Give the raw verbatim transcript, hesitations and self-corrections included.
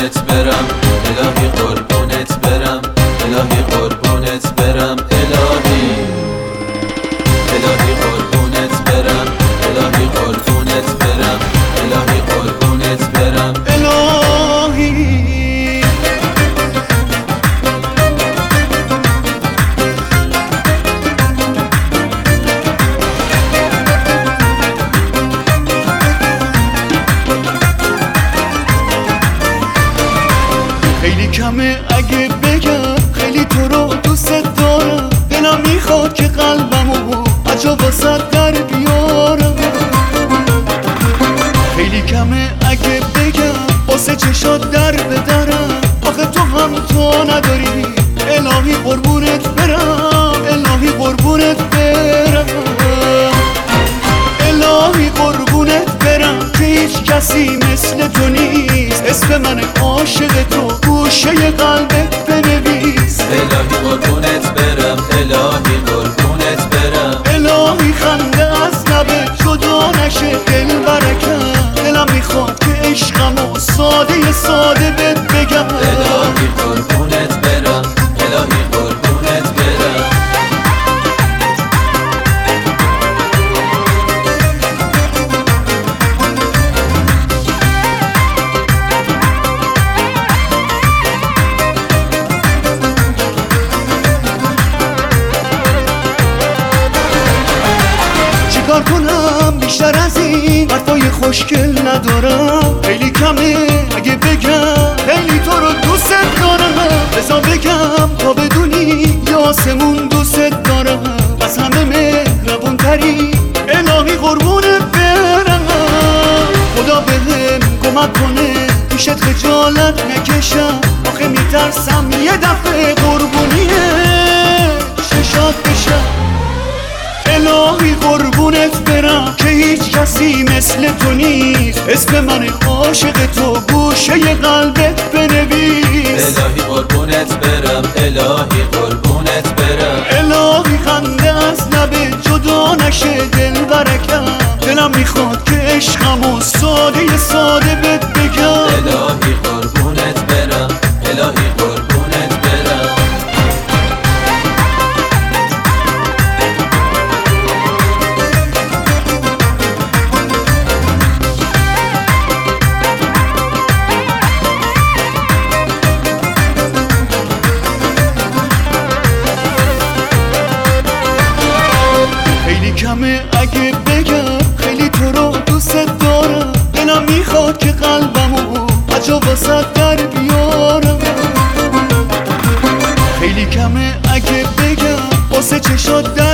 قربونت برم الهی قربونت برم الهی قربونت برم الهی الهی قربونت برم الهی قربونت برم الهی قربونت برم الهی خیلی کمه اگه بگم خیلی تو رو دوست دارم، دلم میخواد که قلبمو عجا واسه در بیارم. خیلی کمه اگه بگم واسه چشات در بدرم، آخه تو هم تو نداری. الهی قربونت برم الهی قربونت برم الهی قربونت برم که هیچ کسی مثل تو نیست. اسم من عاشق تو گوشه قلبت بنویس. الهی قربونت برم الهی قربونت برم الهی خنده از لبت جدا نشه دل برکم. دلم میخواد که عشقمو ساده ساده بهت بگم. الهی قربونت برم الهی قربونت برم چیکار کنم بیشتر از این حرفای خوشگل ندارم. خیلی کمه اگه بگم خیلی تو رو دوست دارم. بذار بگم تا بدونی یا آسمون دوست دارم. از همه مهربون تری الهی قربونت برم. خدا بهم کمک کنه پیشت خجالت نکشم، آخه میترسم یه دفعه قربونیه ششات بشم. الهی قربونت برم که هیچ کسی مثل تو نیست. اسم من عاشق تو گوشه قلبت بنویس. الهی قربونت برم الهی قربونت برم الهی خنده از لبت جدا نشه دل برکم. دلم میخواد که عشقمو ساده ساده بهت بگم. الهی قربونت برم الهی قربونت برم خیلی کمه اگه بگم خیلی تو رو دوست دارم. دلم میخواد که قلبمو عجا واسه در بیارم. خیلی کمه اگه بگم واسه چشات در